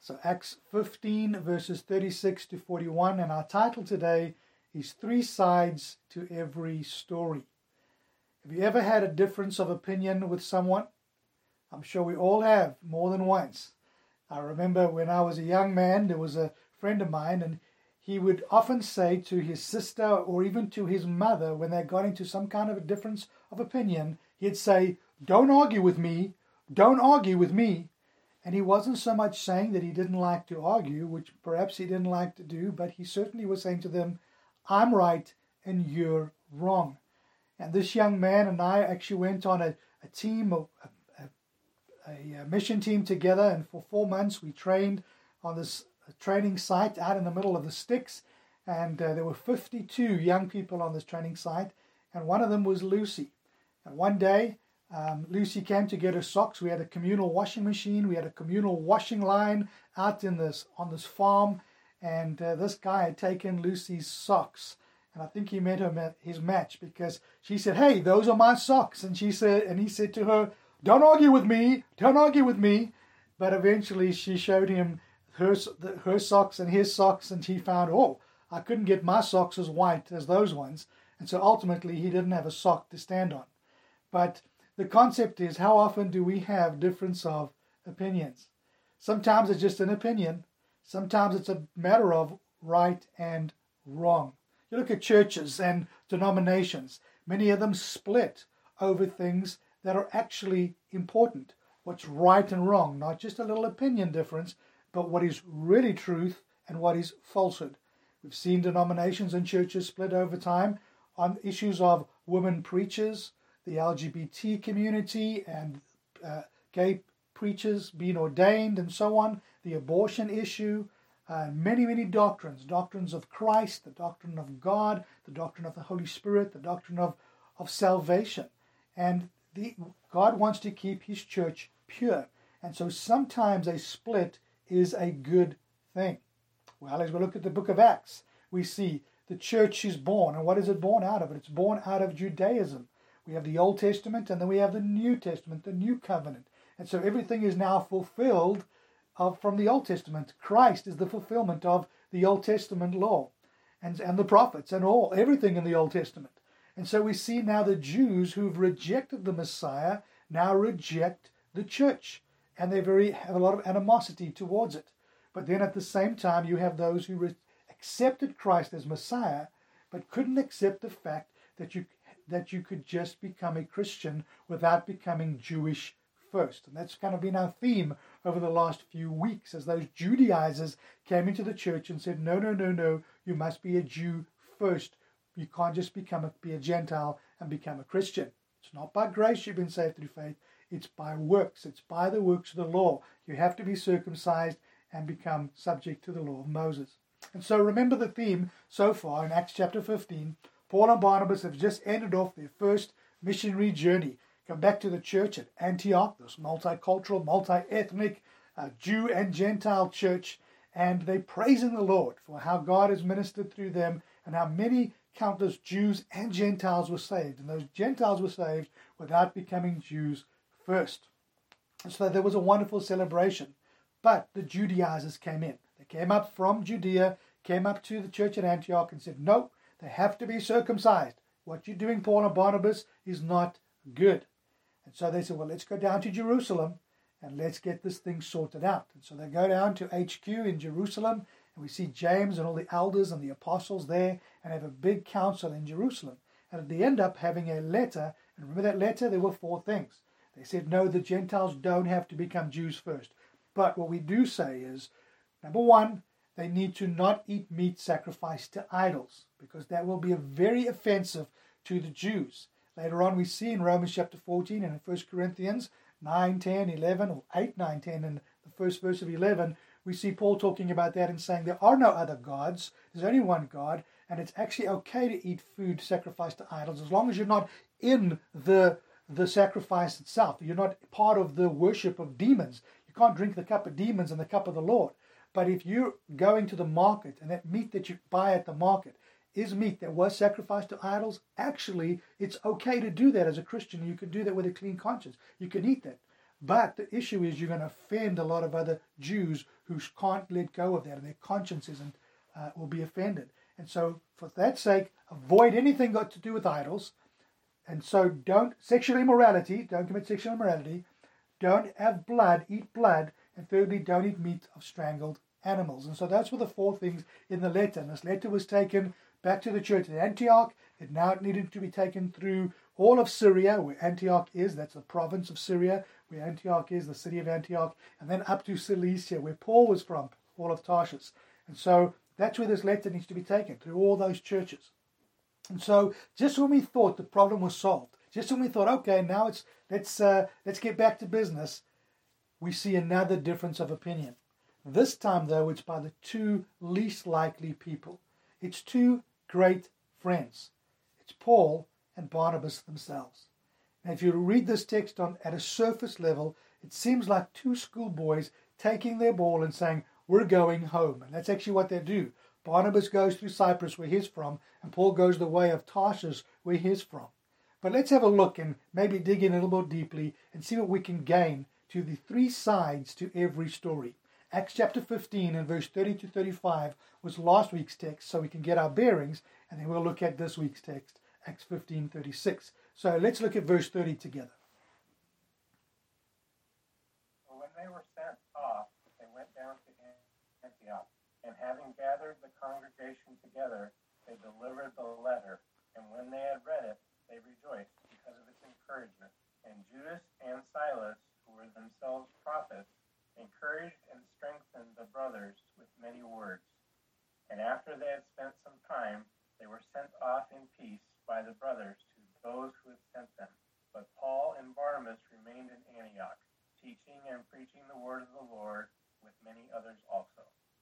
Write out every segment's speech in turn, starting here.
So Acts 15 verses 36 to 41, and our title today is Three Sides to Every Story. Have you ever had a difference of opinion with someone? I'm sure we all have, more than once. I remember when I was a young man, there was a friend of mine, and he would often say to his sister or even to his mother when they got into some kind of a difference of opinion, he'd say, "Don't argue with me, don't argue with me." And he wasn't so much saying that he didn't like to argue, which perhaps he didn't like to do, but he certainly was saying to them, "I'm right and you're wrong." And this young man and I actually went on a mission team together, and for 4 months we trained on this training site out in the middle of the sticks, and there were 52 young people on this training site, and one of them was Lucy. And one day Lucy came to get her socks. We had a communal washing machine, we had a communal washing line out on this farm, and this guy had taken Lucy's socks, and I think he met his match, because she said, "Hey, those are my socks," and he said to her, "Don't argue with me, don't argue with me." But eventually she showed him her socks and his socks, and he found, oh, I couldn't get my socks as white as those ones. And so ultimately he didn't have a sock to stand on. But the concept is, how often do we have difference of opinions? Sometimes it's just an opinion. Sometimes it's a matter of right and wrong. You look at churches and denominations. Many of them split over things that are actually important. What's right and wrong, not just a little opinion difference, but what is really truth and what is falsehood. We've seen denominations and churches split over time on issues of women preachers, the LGBT community, and gay preachers being ordained, and so on, the abortion issue, many doctrines of Christ, the doctrine of God, the doctrine of the Holy Spirit, the doctrine of salvation. And God wants to keep his church pure. And so sometimes a split is a good thing. Well, as we look at the book of Acts, we see the church is born. And what is it born out of? It's born out of Judaism. We have the Old Testament, and then we have the New Testament, the New Covenant. And so everything is now fulfilled from the Old Testament. Christ is the fulfillment of the Old Testament law and the prophets and everything in the Old Testament. And so we see now the Jews who've rejected the Messiah now reject the church. And they have a lot of animosity towards it. But then at the same time, you have those who accepted Christ as Messiah, but couldn't accept the fact that you could just become a Christian without becoming Jewish first. And that's kind of been our theme over the last few weeks, as those Judaizers came into the church and said, no, you must be a Jew first. You can't just be a Gentile and become a Christian. It's not by grace you've been saved through faith. It's by works. It's by the works of the law. You have to be circumcised and become subject to the law of Moses. And so remember the theme so far in Acts chapter 15. Paul and Barnabas have just ended off their first missionary journey. Come back to the church at Antioch, this multicultural, multi-ethnic Jew and Gentile church. And they're praising the Lord for how God has ministered through them and how many countless Jews and Gentiles were saved. And those Gentiles were saved without becoming Jews first. And so there was a wonderful celebration. But the Judaizers came in. They came up from Judea, came up to the church at Antioch and said, no, they have to be circumcised. What you're doing, Paul and Barnabas, is not good. And so they said, well, let's go down to Jerusalem and let's get this thing sorted out. And so they go down to HQ in Jerusalem, and we see James and all the elders and the apostles there and have a big council in Jerusalem. And they end up having a letter, and remember that letter? There were 4 things. They said, no, the Gentiles don't have to become Jews first. But what we do say is, number 1, they need to not eat meat sacrificed to idols, because that will be very offensive to the Jews. Later on we see in Romans chapter 14 and in 1 Corinthians 9, 10, 11, or 8, 9, 10, and the first verse of 11, we see Paul talking about that and saying there are no other gods, there's only one God, and it's actually okay to eat food sacrificed to idols as long as you're not in the sacrifice itself. You're not part of the worship of demons. You can't drink the cup of demons and the cup of the Lord. But if you're going to the market and that meat that you buy at the market is meat that was sacrificed to idols, actually it's okay to do that as a Christian. You can do that with a clean conscience. You can eat that. But the issue is you're going to offend a lot of other Jews who can't let go of that, and their conscience isn't, will be offended. And so for that sake, avoid anything got to do with idols. And so don't sexual immorality, don't commit sexual immorality, don't have blood, eat blood, and thirdly, don't eat meat of strangled animals. And so those were the four things in the letter. And this letter was taken back to the church at Antioch. It now needed to be taken through all of Syria, where Antioch is. That's the province of Syria, where Antioch is, the city of Antioch, and then up to Cilicia, where Paul was from, Paul of Tarshish. And so that's where this letter needs to be taken, through all those churches. And so just when we thought the problem was solved, just when we thought, okay, now let's get back to business, we see another difference of opinion. This time, though, it's by the two least likely people. It's two great friends. It's Paul and Barnabas themselves. Now, if you read this text at a surface level, it seems like two schoolboys taking their ball and saying, we're going home. And that's actually what they do. Barnabas goes through Cyprus, where he's from, and Paul goes the way of Tarshish, where he's from. But let's have a look and maybe dig in a little more deeply and see what we can gain to the three sides to every story. Acts chapter 15 and verse 30 to 35 was last week's text, so we can get our bearings, and then we'll look at this week's text, Acts 15:36. So let's look at verse 30 together. When they were sent off, they went down to Antioch, and having gathered the congregation together, they delivered the letter, and when they had read it, they rejoiced because of its encouragement. And Judas and Silas, who were themselves prophets, encouraged and strengthened the brothers with many words. And after they had spent some time, they were sent off in peace by the brothers to those who had sent them. But Paul and Barnabas remained in Antioch, teaching and preaching the word of the Lord with many others also.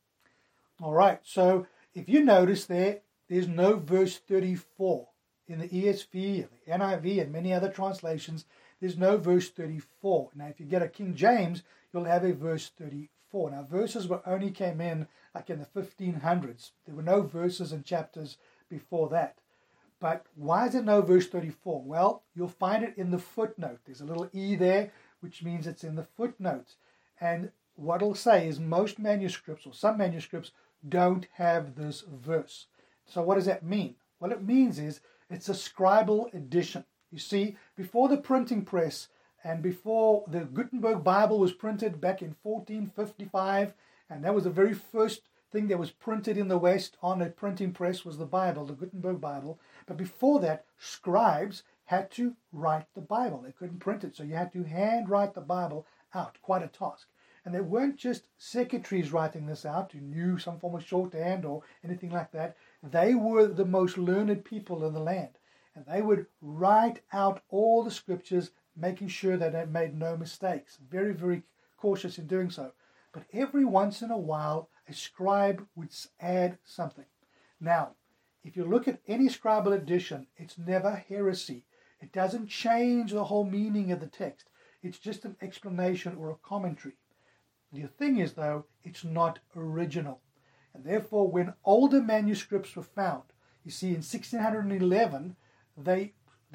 All right, so if you notice there's no verse 34. In the ESV, and the NIV, and many other translations, there's no verse 34. Now, if you get a King James, you'll have a verse 34. Now, verses only came in like in the 1500s. There were no verses and chapters before that. But why is there no verse 34? Well, you'll find it in the footnote. There's a little E there, which means it's in the footnotes. And what it'll say is most manuscripts, or some manuscripts, don't have this verse. So what does that mean? What it means is it's a scribal edition. You see, before the printing press and before the Gutenberg Bible was printed back in 1455, and that was the very first thing that was printed in the West on a printing press was the Bible, the Gutenberg Bible. But before that, scribes had to write the Bible. They couldn't print it, so you had to hand write the Bible out. Quite a task. And they weren't just secretaries writing this out who knew some form of shorthand or anything like that. They were the most learned people in the land. And they would write out all the scriptures, making sure that they made no mistakes. Very, very cautious in doing so. But every once in a while, a scribe would add something. Now, if you look at any scribal edition, it's never heresy. It doesn't change the whole meaning of the text. It's just an explanation or a commentary. The thing is, though, it's not original. And therefore, when older manuscripts were found, you see, in 1611, they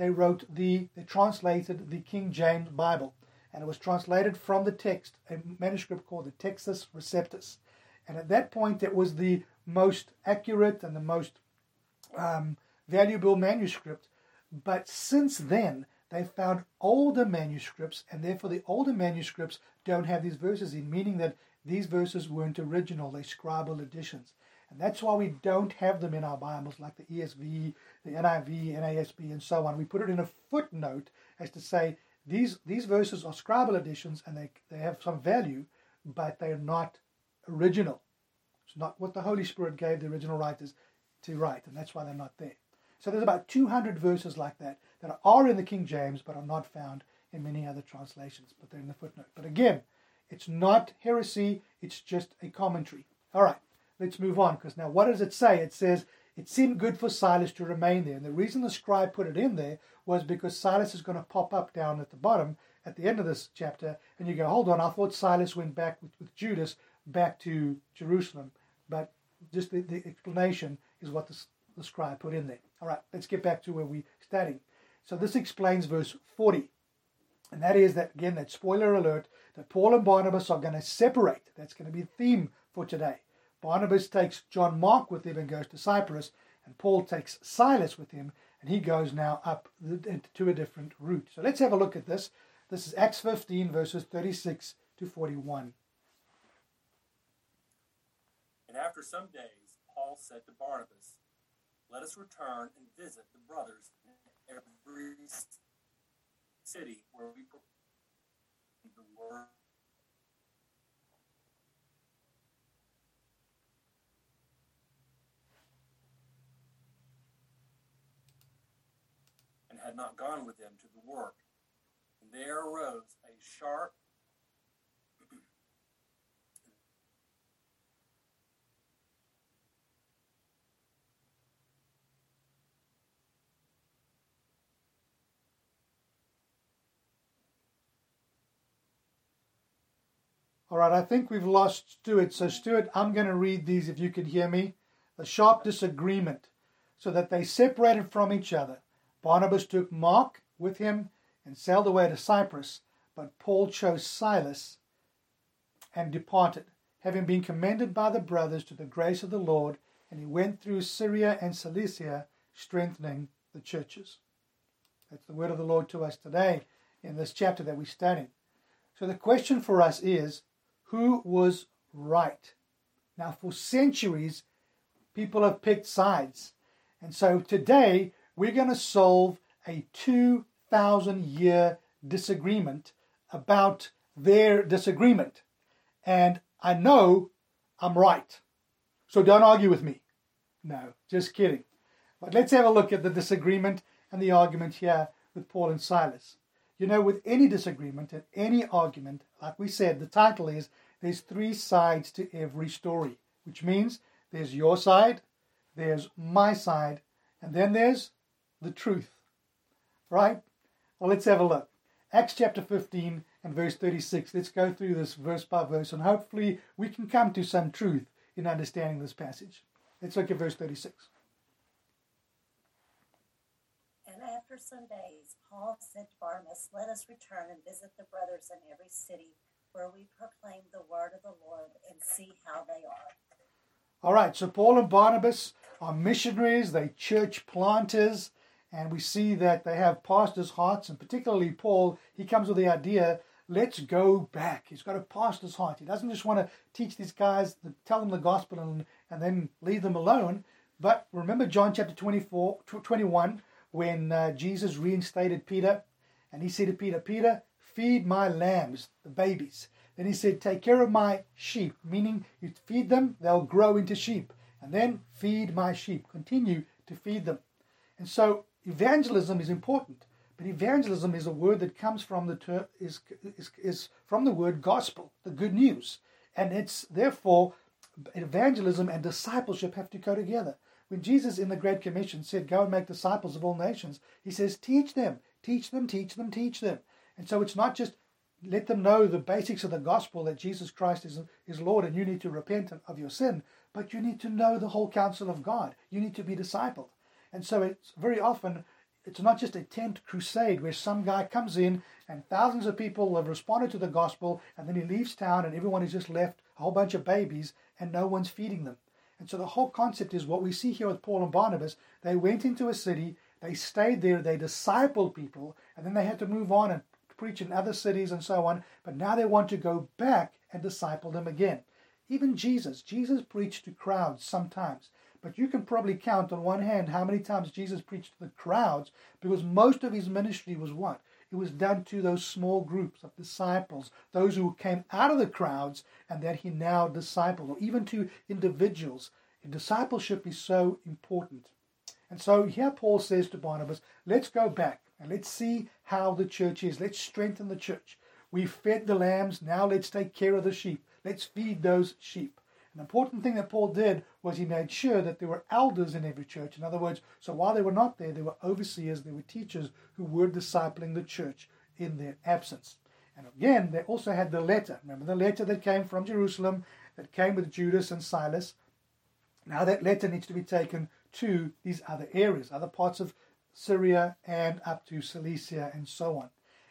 translated the King James Bible. And it was translated from the text, a manuscript called the Textus Receptus. And at that point, it was the most accurate and the most valuable manuscript. But since then, they found older manuscripts, and therefore the older manuscripts don't have these verses in, meaning that these verses weren't original, they're scribal editions. And that's why we don't have them in our Bibles, like the ESV, the NIV, NASB, and so on. We put it in a footnote as to say, these verses are scribal editions, and they have some value, but they're not original. It's not what the Holy Spirit gave the original writers to write, and that's why they're not there. So there's about 200 verses like that are in the King James, but are not found in many other translations, but they're in the footnote. But again, it's not heresy, it's just a commentary. All right, let's move on, because now what does it say? It says, it seemed good for Silas to remain there. And the reason the scribe put it in there was because Silas is going to pop up down at the bottom, at the end of this chapter, and you go, hold on, I thought Silas went back with Judas back to Jerusalem. But just the explanation is what the scribe put in there. All right, let's get back to where we're studying. So this explains verse 40. And that is that, again, that spoiler alert, that Paul and Barnabas are going to separate. That's going to be the theme for today. Barnabas takes John Mark with him and goes to Cyprus, and Paul takes Silas with him, and he goes now up to a different route. So let's have a look at this. This is Acts 15, verses 36 to 41. And after some days, Paul said to Barnabas, "Let us return and visit the brothers in every city where we proclaim the word." And had not gone with them to the work. And there arose a sharp All right, I think we've lost Stuart. So, Stuart, I'm going to read these if you can hear me. A sharp disagreement, so that they separated from each other. Barnabas took Mark with him and sailed away to Cyprus, but Paul chose Silas and departed, having been commended by the brothers to the grace of the Lord, and he went through Syria and Cilicia, strengthening the churches. That's the word of the Lord to us today in this chapter that we study. So the question for us is, who was right? Now, for centuries, people have picked sides. And so today, we're going to solve a 2,000-year disagreement about their disagreement. And I know I'm right. So don't argue with me. No, just kidding. But let's have a look at the disagreement and the argument here with Paul and Silas. You know, with any disagreement and any argument, like we said, the title is, there's three sides to every story, which means there's your side, there's my side, and then there's the truth. Right? Well, let's have a look. Acts chapter 15 and verse 36. Let's go through this verse by verse, and hopefully we can come to some truth in understanding this passage. Let's look at verse 36. And after some days, Paul said to Barnabas, "Let us return and visit the brothers in every city where we proclaim the word of the Lord and see how they are." All right, so Paul and Barnabas are missionaries, they're church planters, and we see that they have pastors' hearts, and particularly Paul, he comes with the idea, let's go back. He's got a pastor's heart. He doesn't just want to teach these guys, tell them the gospel and then leave them alone. But remember John chapter 21, when Jesus reinstated Peter, and he said to Peter, "Peter, feed my lambs," the babies. Then he said, "Take care of my sheep," meaning you feed them, they'll grow into sheep. And then feed my sheep. Continue to feed them. And so evangelism is important, but evangelism is a word that comes from the term is from the word gospel, the good news. And it's therefore evangelism and discipleship have to go together. When Jesus in the Great Commission said, "Go and make disciples of all nations," he says, teach them, teach them, teach them, teach them. And so it's not just let them know the basics of the gospel that Jesus Christ is Lord and you need to repent of your sin, but you need to know the whole counsel of God. You need to be discipled. And so it's very often, it's not just a tent crusade where some guy comes in and thousands of people have responded to the gospel and then he leaves town and everyone is just left, a whole bunch of babies, and no one's feeding them. And so the whole concept is what we see here with Paul and Barnabas. They went into a city, they stayed there, they discipled people, and then they had to move on and preach in other cities and so on, but now they want to go back and disciple them again. Even Jesus preached to crowds sometimes, but you can probably count on one hand how many times Jesus preached to the crowds, because most of his ministry was what? It was done to those small groups of disciples, those who came out of the crowds and that he now discipled, or even to individuals. And discipleship is so important. And so here Paul says to Barnabas, let's go back and let's see how the church is. Let's strengthen the church. We've fed the lambs, now let's take care of the sheep. Let's feed those sheep. An important thing that Paul did was he made sure that there were elders in every church. In other words, so while they were not there, there were overseers, there were teachers who were discipling the church in their absence. And again, they also had the letter. Remember the letter that came from Jerusalem, that came with Judas and Silas. Now that letter needs to be taken to these other areas, other parts of Syria and up to Cilicia and so on.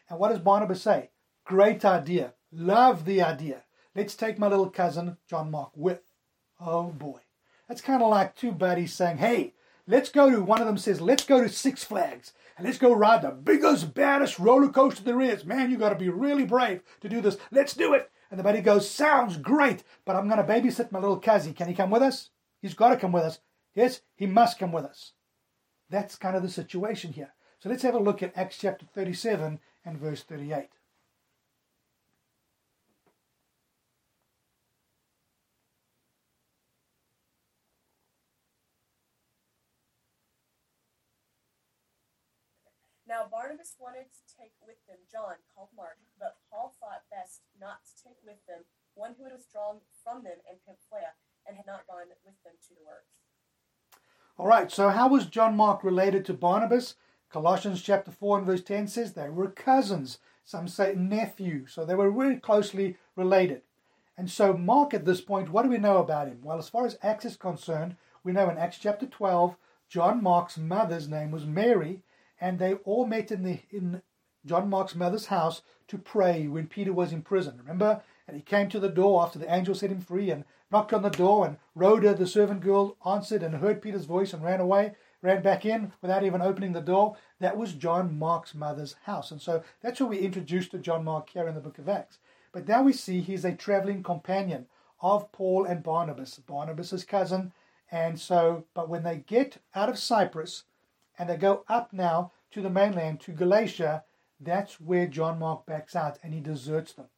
And what does Barnabas say? Great idea. Love the idea. Let's take my little cousin John Mark with. Oh boy. That's kind of like two buddies saying, hey, let's go to, one of them says, let's go to Six Flags and let's go ride the biggest, baddest roller coaster there is. Man, you got to be really brave to do this. Let's do it. And the buddy goes, sounds great, but I'm going to babysit my little cousin. Can he come with us? He's got to come with us. Yes, he must come with us. That's kind of the situation here. So let's have a look at Acts chapter 37 and verse 38. Now Barnabas wanted to take with them John, called Mark, but Paul thought best not to take with them one who had withdrawn from them in Pamphylia and had not gone with them to the works. All right, so how was John Mark related to Barnabas? Colossians chapter 4 and verse 10 says they were cousins. Some say nephew. So they were really closely related. And so Mark at this point, what do we know about him? Well, as far as Acts is concerned, we know in Acts chapter 12, John Mark's mother's name was Mary, and they all met in John Mark's mother's house to pray when Peter was in prison. Remember? And he came to the door after the angel set him free and knocked on the door, and Rhoda, the servant girl, answered and heard Peter's voice and ran away, ran back in without even opening the door. That was John Mark's mother's house. And so that's what we introduced to John Mark here in the book of Acts. But now we see he's a traveling companion of Paul and Barnabas, Barnabas' cousin. And so, but when they get out of Cyprus and they go up now to the mainland, to Galatia, that's where John Mark backs out and he deserts them.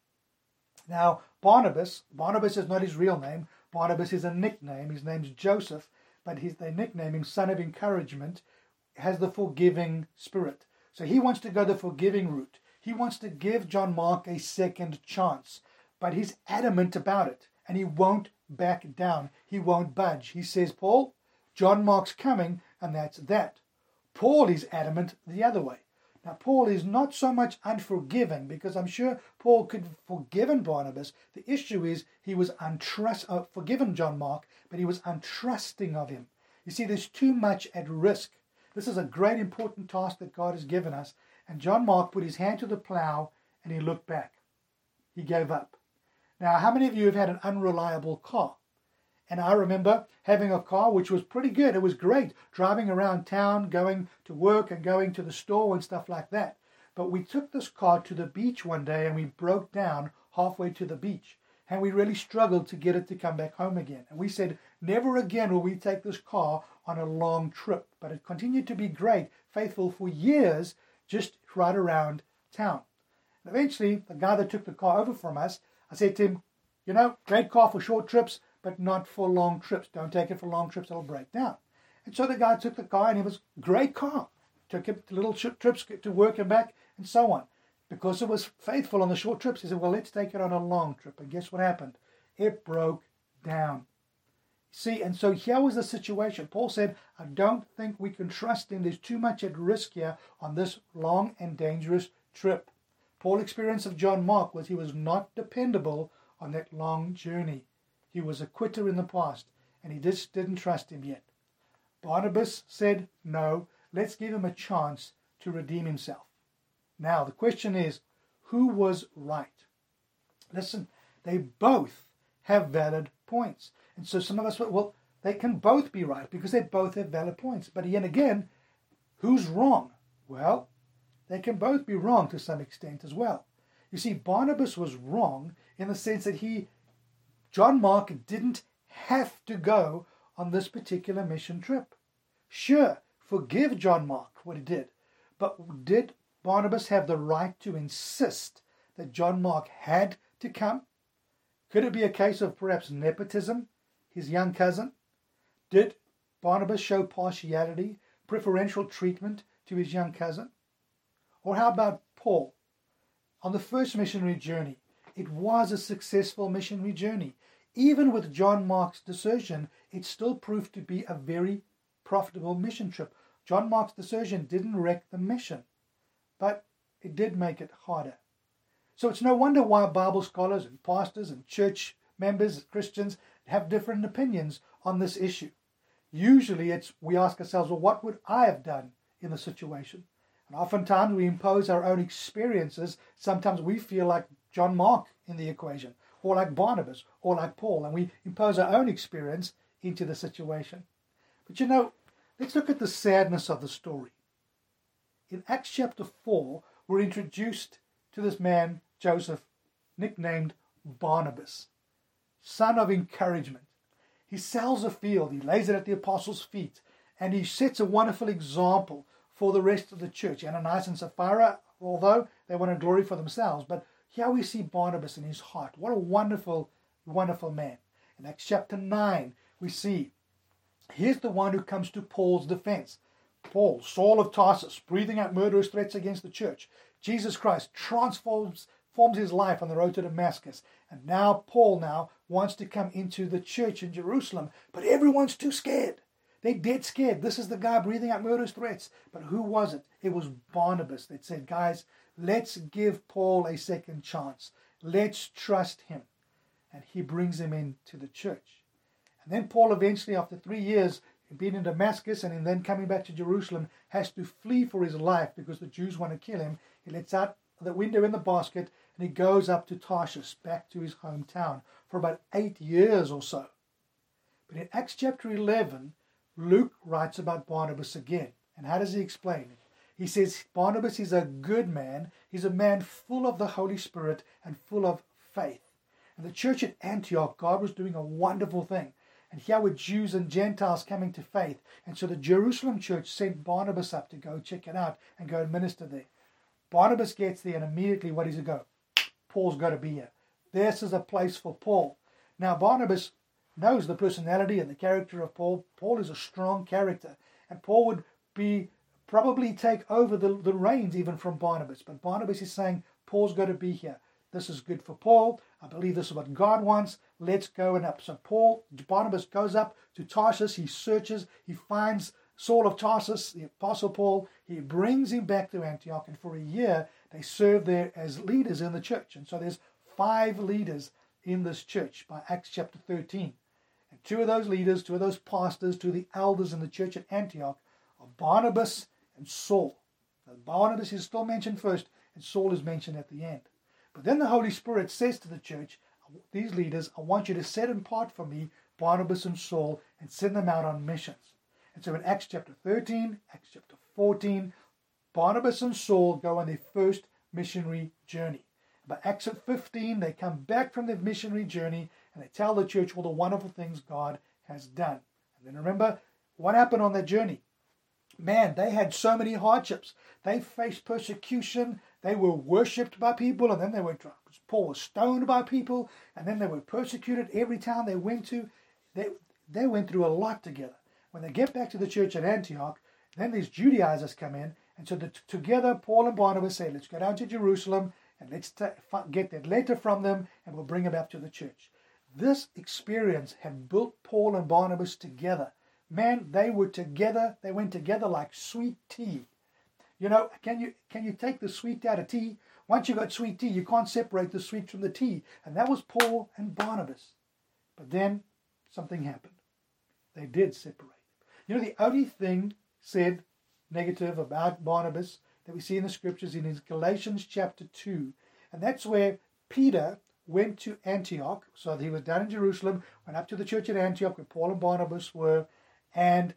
Now, Barnabas is not his real name. Barnabas is a nickname. His name's Joseph, but they nickname him Son of Encouragement, has the forgiving spirit. So he wants to go the forgiving route. He wants to give John Mark a second chance, but he's adamant about it, and he won't back down. He won't budge. He says, Paul, John Mark's coming, and that's that. Paul is adamant the other way. Now, Paul is not so much unforgiving, because I'm sure Paul could have forgiven Barnabas. The issue is he was forgiven John Mark, but he was untrusting of him. You see, there's too much at risk. This is a great important task that God has given us. And John Mark put his hand to the plow and he looked back. He gave up. Now, how many of you have had an unreliable car? And I remember having a car which was pretty good. It was great, driving around town, going to work and going to the store and stuff like that. But we took this car to the beach one day and we broke down halfway to the beach. And we really struggled to get it to come back home again. And we said, never again will we take this car on a long trip. But it continued to be great, faithful for years, just right around town. And eventually, the guy that took the car over from us, I said to him, great car for short trips, but not for long trips. Don't take it for long trips, it'll break down. And so the guy took the car, and it was a great car. Took it to little trips to work and back, and so on. Because it was faithful on the short trips, he said, well, let's take it on a long trip. And guess what happened? It broke down. See, and so here was the situation. Paul said, I don't think we can trust him. There's too much at risk here on this long and dangerous trip. Paul's experience of John Mark was he was not dependable on that long journey. He was a quitter in the past, and he just didn't trust him yet. Barnabas said, no, let's give him a chance to redeem himself. Now, the question is, who was right? Listen, they both have valid points. And so some of us, well, they can both be right because they both have valid points. But yet again, who's wrong? Well, they can both be wrong to some extent as well. You see, Barnabas was wrong in the sense that John Mark didn't have to go on this particular mission trip. Sure, forgive John Mark what he did. But did Barnabas have the right to insist that John Mark had to come? Could it be a case of perhaps nepotism, his young cousin? Did Barnabas show partiality, preferential treatment to his young cousin? Or how about Paul? On the first missionary journey, it was a successful missionary journey. Even with John Mark's desertion, it still proved to be a very profitable mission trip. John Mark's desertion didn't wreck the mission, but it did make it harder. So it's no wonder why Bible scholars and pastors and church members, Christians, have different opinions on this issue. Usually we ask ourselves, well, what would I have done in the situation? And oftentimes we impose our own experiences. Sometimes we feel like John Mark in the equation, or like Barnabas, or like Paul, and we impose our own experience into the situation. But let's look at the sadness of the story. In Acts chapter 4, we're introduced to this man, Joseph, nicknamed Barnabas, son of encouragement. He sells a field, he lays it at the apostles' feet, and he sets a wonderful example for the rest of the church. Ananias and Sapphira, although they wanted glory for themselves, but here we see Barnabas in his heart. What a wonderful, wonderful man. In Acts chapter 9, we see, here's the one who comes to Paul's defense. Paul, Saul of Tarsus, breathing out murderous threats against the church. Jesus Christ forms his life on the road to Damascus. And now Paul wants to come into the church in Jerusalem, but everyone's too scared. They're dead scared. This is the guy breathing out murderous threats. But who was it? It was Barnabas that said, guys, let's give Paul a second chance. Let's trust him. And he brings him into the church. And then Paul eventually, after 3 years, being in Damascus and then coming back to Jerusalem, has to flee for his life because the Jews want to kill him. He lets out the window in the basket and he goes up to Tarshish, back to his hometown, for about 8 years or so. But in Acts chapter 11, Luke writes about Barnabas again. And how does he explain it? He says Barnabas is a good man. He's a man full of the Holy Spirit and full of faith. And the church at Antioch, God was doing a wonderful thing. And here were Jews and Gentiles coming to faith. And so the Jerusalem church sent Barnabas up to go check it out and go and minister there. Barnabas gets there and immediately, what does he go? Paul's got to be here. This is a place for Paul. Now Barnabas knows the personality and the character of Paul. Paul is a strong character. And Paul would probably take over the reins even from Barnabas. But Barnabas is saying, Paul's got to be here. This is good for Paul. I believe this is what God wants. Let's go and up. So Barnabas goes up to Tarsus. He searches. He finds Saul of Tarsus, the Apostle Paul. He brings him back to Antioch. And for a year, they serve there as leaders in the church. And so there's 5 leaders in this church by Acts chapter 13. And 2 of those leaders, 2 of those pastors, 2 of the elders in the church at Antioch are Barnabas and Saul. Now, Barnabas is still mentioned first, and Saul is mentioned at the end. But then the Holy Spirit says to the church, these leaders, I want you to set apart for me Barnabas and Saul and send them out on missions. And so in Acts chapter 13, Acts chapter 14, Barnabas and Saul go on their first missionary journey. By Acts 15, they come back from their missionary journey and they tell the church all the wonderful things God has done. And then remember what happened on that journey. Man, they had so many hardships. They faced persecution. They were worshipped by people, and then Paul was stoned by people, and then they were persecuted every town they went to. They went through a lot together. When they get back to the church at Antioch, then these Judaizers come in, and so together Paul and Barnabas say, let's go down to Jerusalem, and let's get that letter from them, and we'll bring it back to the church. This experience had built Paul and Barnabas together. Man, they were together. They went together like sweet tea. Can you take the sweet out of tea? Once you got sweet tea, you can't separate the sweet from the tea. And that was Paul and Barnabas. But then something happened. They did separate. The only thing said negative about Barnabas that we see in the scriptures is Galatians chapter 2. And that's where Peter went to Antioch. So he was down in Jerusalem, went up to the church at Antioch where Paul and Barnabas were. And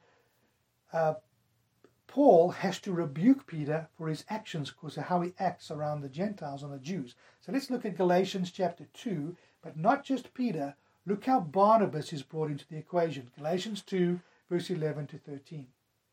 Paul has to rebuke Peter for his actions because of how he acts around the Gentiles and the Jews. So let's look at Galatians chapter 2, but not just Peter. Look how Barnabas is brought into the equation. Galatians 2, verse 11 to 13.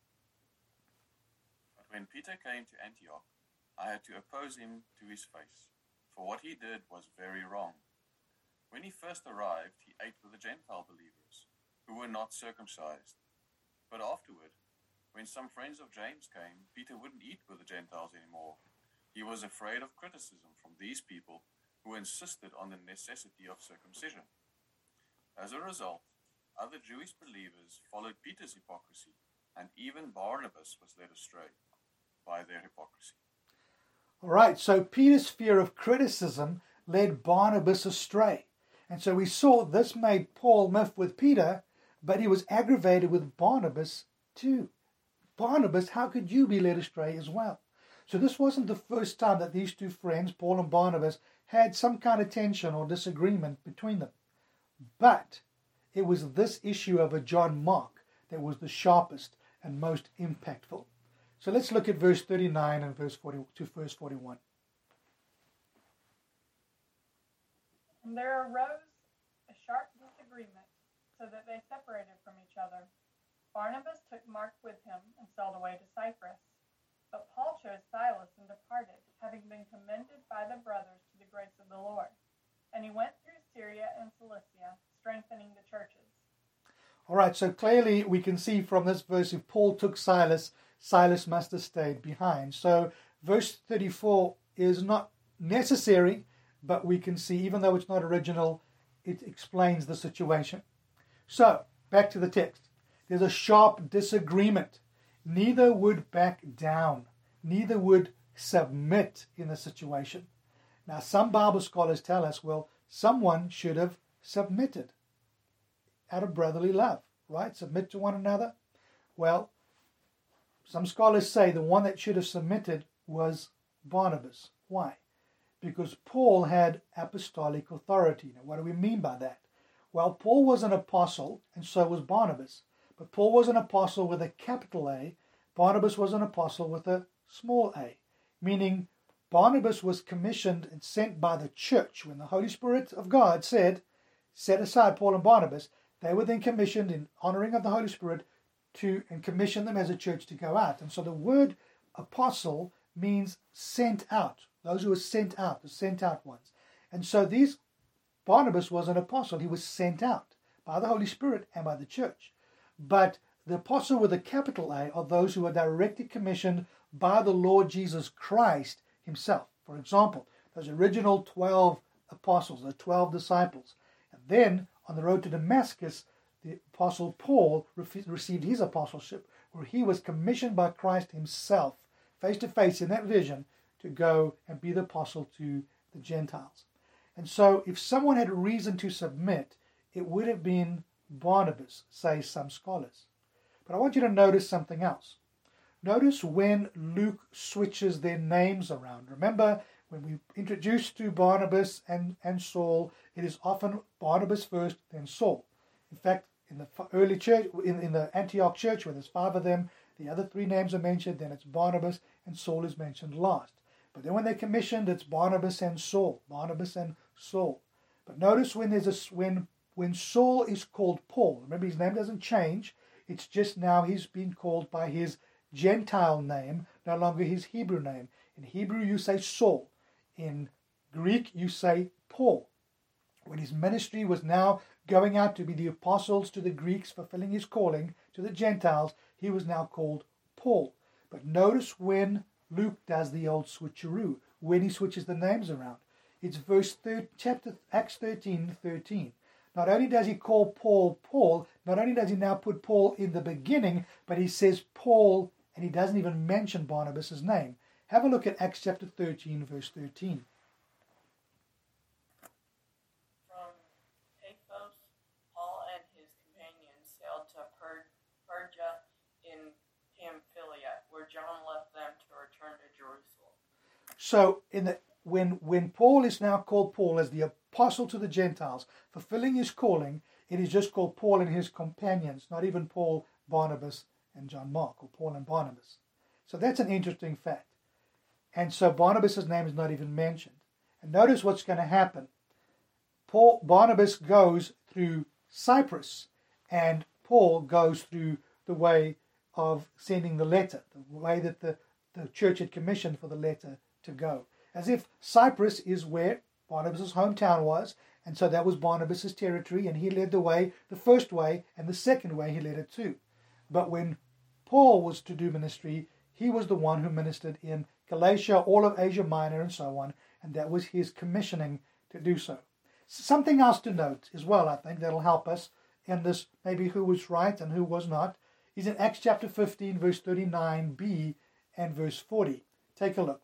But when Peter came to Antioch, I had to oppose him to his face, for what he did was very wrong. When he first arrived, he ate with the Gentile believers, who were not circumcised. But afterward, when some friends of James came, Peter wouldn't eat with the Gentiles anymore. He was afraid of criticism from these people who insisted on the necessity of circumcision. As a result, other Jewish believers followed Peter's hypocrisy, and even Barnabas was led astray by their hypocrisy. All right, so Peter's fear of criticism led Barnabas astray. And so we saw this made Paul miff with Peter, but he was aggravated with Barnabas too. Barnabas, how could you be led astray as well? So this wasn't the first time that these two friends, Paul and Barnabas, had some kind of tension or disagreement between them. But it was this issue over John Mark that was the sharpest and most impactful. So let's look at verse 39 and verse 40 to verse 41. And there arose a sharp disagreement, so that they separated from each other. Barnabas took Mark with him and sailed away to Cyprus. But Paul chose Silas and departed, having been commended by the brothers to the grace of the Lord. And he went through Syria and Cilicia, strengthening the churches. All right, so clearly we can see from this verse, if Paul took Silas, Silas must have stayed behind. So verse 34 is not necessary, but we can see, even though it's not original, it explains the situation. So, back to the text. There's a sharp disagreement. Neither would back down. Neither would submit in the situation. Now, some Bible scholars tell us, well, someone should have submitted out of brotherly love, right? Submit to one another. Well, some scholars say the one that should have submitted was Barnabas. Why? Because Paul had apostolic authority. Now, what do we mean by that? Well, Paul was an apostle, and so was Barnabas. But Paul was an apostle with a capital A. Barnabas was an apostle with a small a. Meaning, Barnabas was commissioned and sent by the church. When the Holy Spirit of God said, set aside Paul and Barnabas, they were then commissioned in honoring of the Holy Spirit and commission them as a church to go out. And so the word apostle means sent out. Those who were sent out, the sent out ones. And so Barnabas was an apostle. He was sent out by the Holy Spirit and by the church. But the apostle with a capital A are those who are directly commissioned by the Lord Jesus Christ himself. For example, those original 12 apostles, the 12 disciples. And then on the road to Damascus, the apostle Paul received his apostleship, where he was commissioned by Christ himself, face to face in that vision, to go and be the apostle to the Gentiles. And so if someone had reason to submit, it would have been Barnabas, say some scholars. But I want you to notice something else. Notice when Luke switches their names around. Remember, when we introduced to Barnabas and Saul, it is often Barnabas first, then Saul. In fact, in the early church, in the Antioch church, where there's 5 of them, the other 3 names are mentioned, then it's Barnabas, and Saul is mentioned last. But then when they're commissioned, it's Barnabas and Saul. Barnabas and Saul. But notice when Saul is called Paul, remember his name doesn't change. It's just now he's been called by his Gentile name, no longer his Hebrew name. In Hebrew you say Saul. In Greek you say Paul. When his ministry was now going out to be the apostles to the Greeks, fulfilling his calling to the Gentiles, he was now called Paul. But notice when Luke does the old switcheroo, when he switches the names around. It's Acts 13:13. Not only does he call Paul Paul, not only does he now put Paul in the beginning, but he says Paul, and he doesn't even mention Barnabas' name. Have a look at Acts chapter 13, verse 13. From Paphos, Paul and his companions sailed to Perga in Pamphylia, where John left them to return to Jerusalem. So when Paul is now called Paul as the apostle to the Gentiles, fulfilling his calling, it is just called Paul and his companions, not even Paul, Barnabas, and John Mark, or Paul and Barnabas. So that's an interesting fact. And so Barnabas' name is not even mentioned. And notice what's going to happen. Barnabas goes through Cyprus, and Paul goes through the way of sending the letter, the way that the church had commissioned for the letter to go. As if Cyprus is where Barnabas' hometown was, and so that was Barnabas' territory, and he led the way, the first way, and the second way he led it too. But when Paul was to do ministry, he was the one who ministered in Galatia, all of Asia Minor, and so on, and that was his commissioning to do so. Something else to note as well, I think, that'll help us in this, maybe who was right and who was not, is in Acts chapter 15, verse 39b and verse 40. Take a look.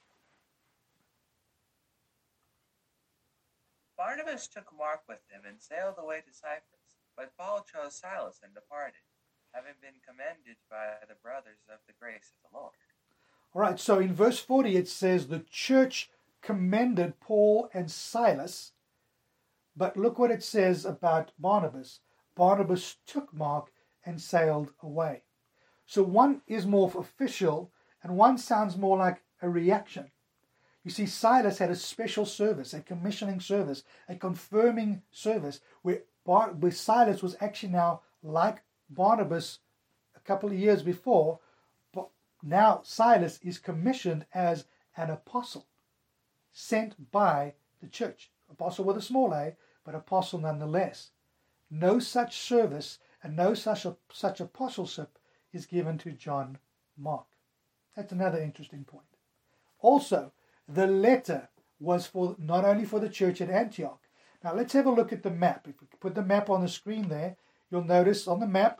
Barnabas took Mark with him and sailed away to Cyprus, but Paul chose Silas and departed, having been commended by the brothers of the grace of the Lord. All right, so in verse 40 it says the church commended Paul and Silas, but look what it says about Barnabas. Barnabas took Mark and sailed away. So one is more official and one sounds more like a reaction. You see, Silas had a special service, a commissioning service, a confirming service, where Silas was actually now like Barnabas a couple of years before, but now Silas is commissioned as an apostle, sent by the church. Apostle with a small a, but apostle nonetheless. No such service and no such apostleship is given to John Mark. That's another interesting point. Also, the letter was for not only for the church at Antioch. Now let's have a look at the map. If we put the map on the screen there, you'll notice on the map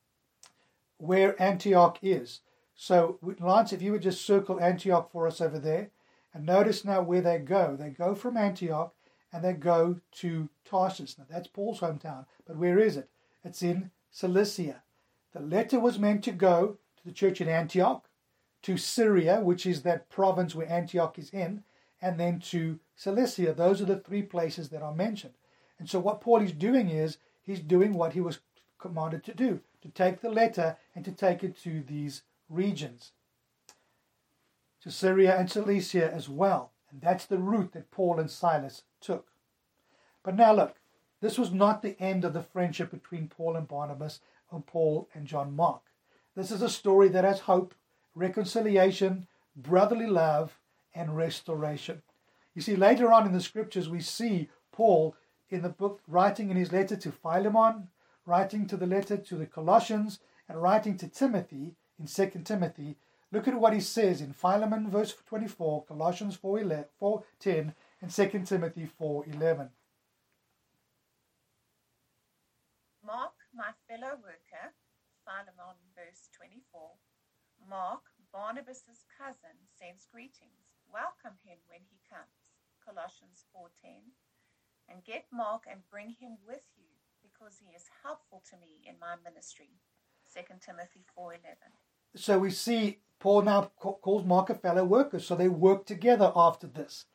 where Antioch is. So Lance, if you would just circle Antioch for us over there, and notice now where they go. They go from Antioch and they go to Tarsus. Now that's Paul's hometown, but where is it? It's in Cilicia. The letter was meant to go to the church in Antioch, to Syria, which is that province where Antioch is in, and then to Cilicia. Those are the three places that are mentioned. And so what Paul is doing is, he's doing what he was commanded to do, to take the letter and to take it to these regions, to Syria and Cilicia as well. And that's the route that Paul and Silas took. But now look, this was not the end of the friendship between Paul and Barnabas, or Paul and John Mark. This is a story that has hope, reconciliation, brotherly love, and restoration. You see, later on in the scriptures, we see Paul in the book writing in his letter to Philemon, writing to the letter to the Colossians, and writing to Timothy in 2 Timothy. Look at what he says in Philemon verse 24, Colossians 4:10, and 2 Timothy 4:11. Mark, my fellow worker, Philemon verse 24. Mark, Barnabas' cousin, sends greetings. Welcome him when he comes. Colossians 4:10. And get Mark and bring him with you, because he is helpful to me in my ministry. 2 Timothy 4:11. So we see Paul now calls Mark a fellow worker, so they work together after this.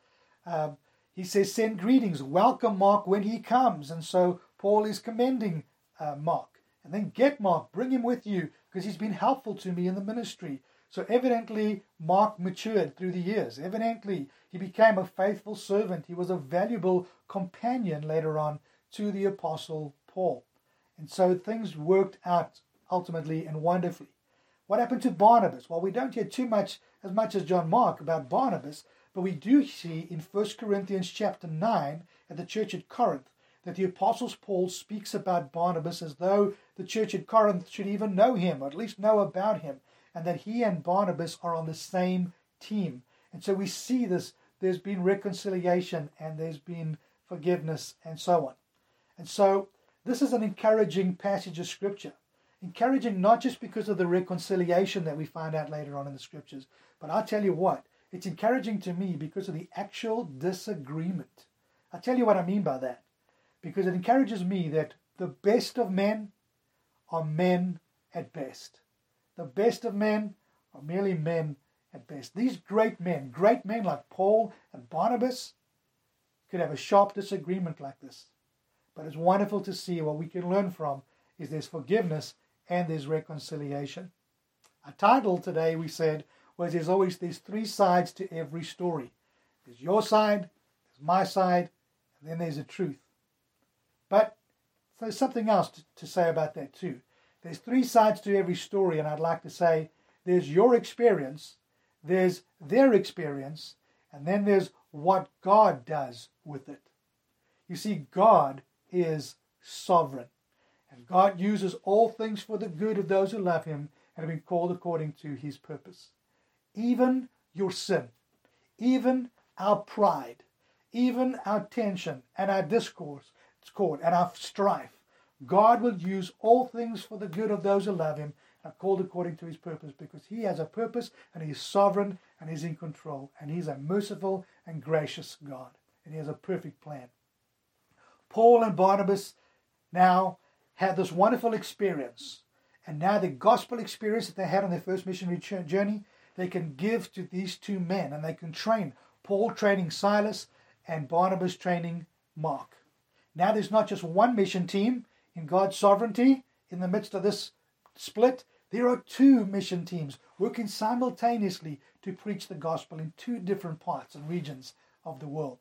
He says, send greetings, welcome Mark when he comes. And so Paul is commending Mark. And then get Mark, bring him with you, because he's been helpful to me in the ministry. So evidently Mark matured through the years. Evidently he became a faithful servant. He was a valuable companion later on to the Apostle Paul. And so things worked out ultimately and wonderfully. What happened to Barnabas? Well, we don't hear as much as John Mark about Barnabas, but we do see in 1 Corinthians chapter 9 at the church at Corinth that the Apostle Paul speaks about Barnabas as though the church at Corinth should even know him, or at least know about him, and that he and Barnabas are on the same team. And so we see this, there's been reconciliation and there's been forgiveness and so on. And so this is an encouraging passage of Scripture. Encouraging not just because of the reconciliation that we find out later on in the Scriptures, but I'll tell you what, it's encouraging to me because of the actual disagreement. I'll tell you what I mean by that. Because it encourages me that the best of men are men at best. The best of men are merely men at best. These great men like Paul and Barnabas, could have a sharp disagreement like this. But it's wonderful to see what we can learn from is there's forgiveness and there's reconciliation. Our title today, we said, was there's always these three sides to every story. There's your side, there's my side, and then there's the truth. But there's something else to say about that too. There's three sides to every story, and I'd like to say there's your experience, there's their experience, and then there's what God does with it. You see, God is sovereign, and God uses all things for the good of those who love him and have been called according to his purpose. Even your sin, even our pride, even our tension and our discord and our strife, God will use all things for the good of those who love him and are called according to his purpose, because he has a purpose and he is sovereign and he's in control, and he's a merciful and gracious God, and he has a perfect plan. Paul and Barnabas now had this wonderful experience, and now the gospel experience that they had on their first missionary journey, they can give to these two men, and they can train. Paul training Silas and Barnabas training Mark. Now there's not just one mission team in God's sovereignty in the midst of this split. There are two mission teams working simultaneously to preach the gospel in two different parts and regions of the world.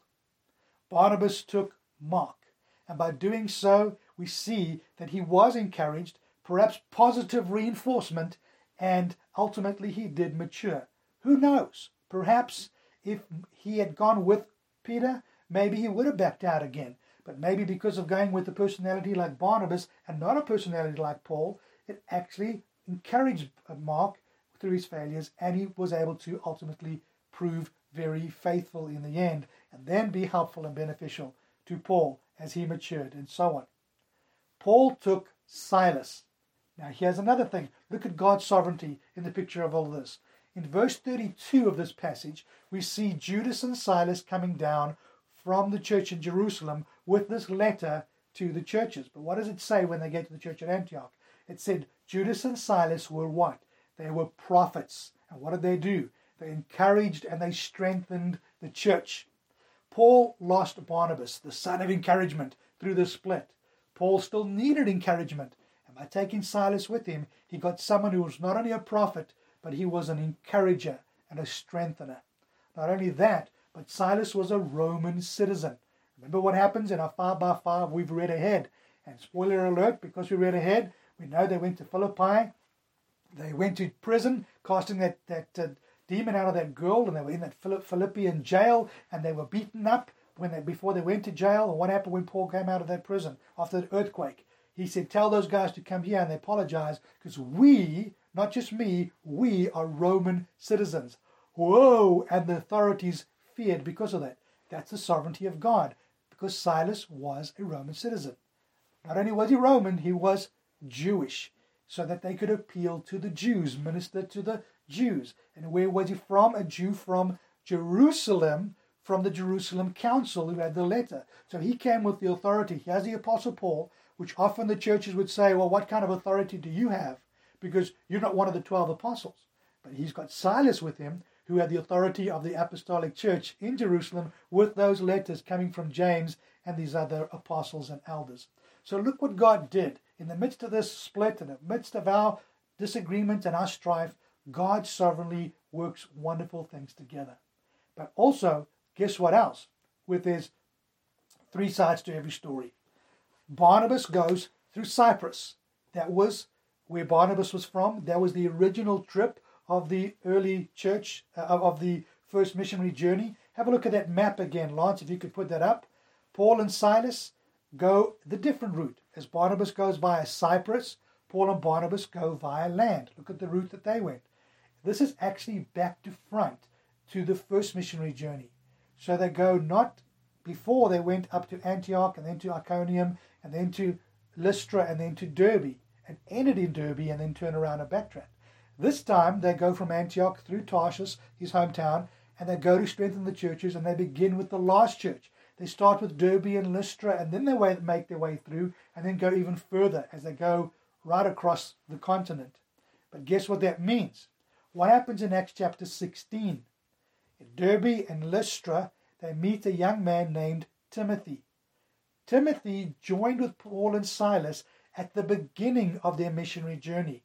Barnabas took Mark, and by doing so, we see that he was encouraged, perhaps positive reinforcement, and ultimately he did mature. Who knows? Perhaps if he had gone with Peter, maybe he would have backed out again. But maybe because of going with a personality like Barnabas and not a personality like Paul, it actually encouraged Mark through his failures, and he was able to ultimately prove very faithful in the end, and then be helpful and beneficial to Paul as he matured, and so on. Paul took Silas. Now here's another thing. Look at God's sovereignty in the picture of all this. In verse 32 of this passage, we see Judas and Silas coming down from the church in Jerusalem with this letter to the churches. But what does it say when they get to the church at Antioch? It said Judas and Silas were what? They were prophets. And what did they do? They encouraged and they strengthened the church. Paul lost Barnabas, the son of encouragement, through the split. Paul still needed encouragement. And by taking Silas with him, he got someone who was not only a prophet, but he was an encourager and a strengthener. Not only that, but Silas was a Roman citizen. Remember what happens in our 5x5 we've read ahead. And spoiler alert, because we read ahead, we know they went to Philippi. They went to prison, casting that demon out of that girl, and they were in that Philippian jail, and they were beaten up before they went to jail. And what happened when Paul came out of that prison after the earthquake? He said, tell those guys to come here, and they apologized, because we, not just me, we are Roman citizens. Whoa! And the authorities feared because of that. That's the sovereignty of God, because Silas was a Roman citizen. Not only was he Roman, he was Jewish, so that they could appeal to the Jews, minister to the Jews. And where was he from? A Jew from Jerusalem, from the Jerusalem council who had the letter. So he came with the authority. Here's the Apostle Paul, which often the churches would say, well, what kind of authority do you have? Because you're not one of the 12 apostles. But he's got Silas with him, who had the authority of the apostolic church in Jerusalem, with those letters coming from James and these other apostles and elders. So look what God did. In the midst of this split, in the midst of our disagreement and our strife, God sovereignly works wonderful things together. But also, guess what else? There's three sides to every story. Barnabas goes through Cyprus. That was where Barnabas was from. That was the original trip of the early church, of the first missionary journey. Have a look at that map again, Lance, if you could put that up. Paul and Silas go the different route. As Barnabas goes via Cyprus, Paul and Barnabas go via land. Look at the route that they went. This is actually back to front to the first missionary journey. So they go not before they went up to Antioch and then to Iconium and then to Lystra and then to Derbe and ended in Derbe and then turn around and backtrack. This time they go from Antioch through Tarshish, his hometown, and they go to strengthen the churches, and they begin with the last church. They start with Derbe and Lystra, and then they make their way through, and then go even further as they go right across the continent. But guess what that means? What happens in Acts chapter 16? In Derbe and Lystra, they meet a young man named Timothy. Timothy joined with Paul and Silas at the beginning of their missionary journey.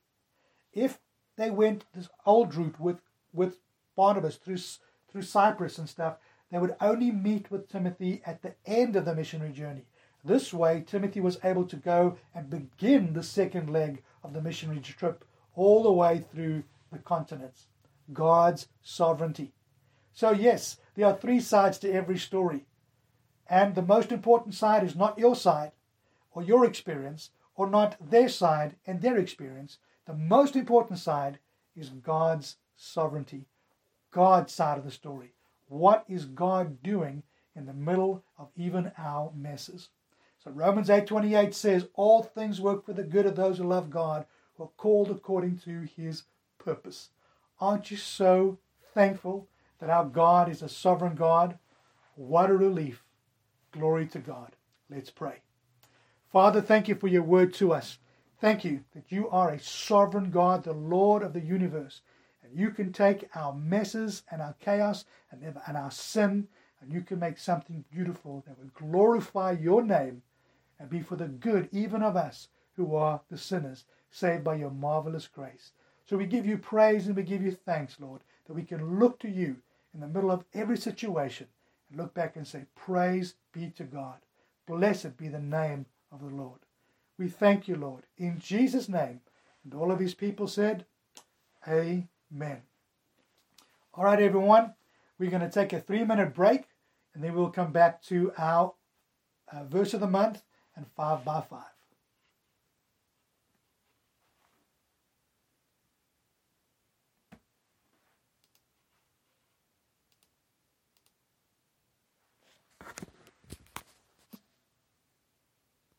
If they went this old route with Barnabas through Cyprus and stuff, they would only meet with Timothy at the end of the missionary journey. This way, Timothy was able to go and begin the second leg of the missionary trip all the way through the continents. God's sovereignty. So yes, there are three sides to every story. And the most important side is not your side or your experience, or not their side and their experience. The most important side is God's sovereignty, God's side of the story. What is God doing in the middle of even our messes? So Romans 8:28 says, all things work for the good of those who love God, who are called according to his purpose. Aren't you so thankful that our God is a sovereign God? What a relief. Glory to God. Let's pray. Father, thank you for your word to us. Thank you that you are a sovereign God, the Lord of the universe. And You can take our messes and our chaos and our sin, and you can make something beautiful that will glorify your name and be for the good even of us who are the sinners, saved by your marvelous grace. So we give you praise and we give you thanks, Lord, that we can look to you in the middle of every situation and look back and say, praise be to God. Blessed be the name of the Lord. We thank you, Lord, in Jesus' name. And all of his people said, Amen. All right, everyone, we're going to take a 3-minute break, and then we'll come back to our verse of the month and 5 by 5.